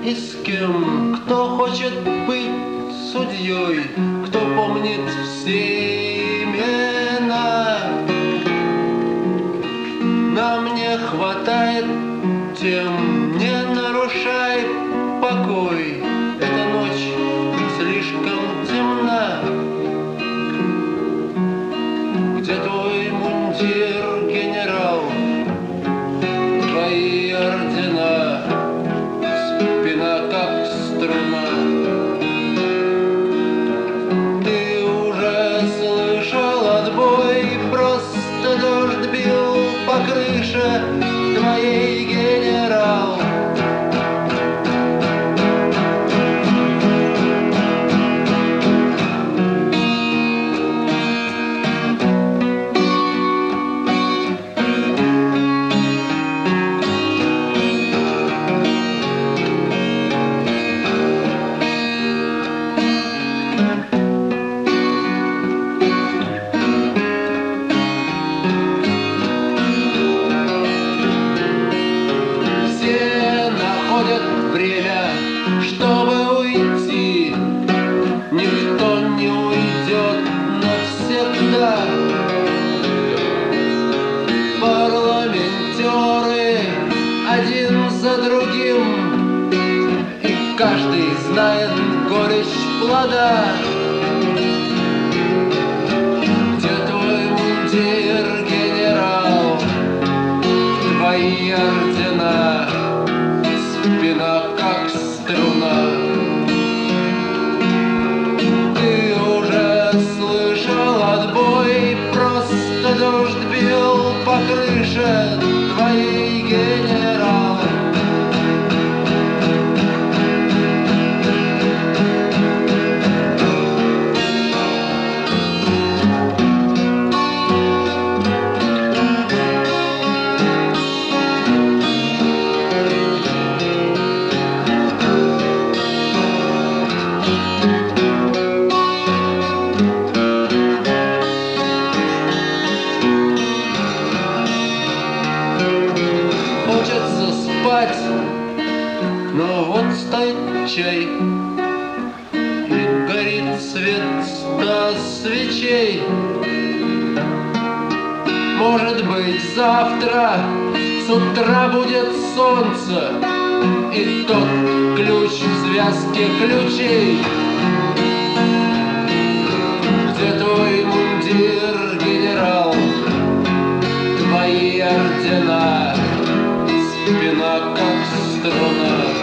и с кем, кто хочет быть судьей, кто помнит все имена. Нам не хватает тем, не нарушай покой, эта ночь слишком темна. Где твой мундир, генерал, твои ордена, спина как струна? Ты уже слышал отбой, просто дождь бил по крыше твоей, генерал. Время, чтобы уйти, никто не уйдет навсегда. Парламентеры один за другим, и каждый знает горечь плода. Где твой мундир, генерал, твои ордена, спина как струна? Ты уже слышал отбой, просто дождь бил по крыше твоей, генерал. Хочется спать, но вот стоит чай, и горит свет 100 свечей. Может быть, завтра с утра будет солнце, и тот ключ в связке ключей. Где твой мундир, генерал, твои ордена, спина как струна?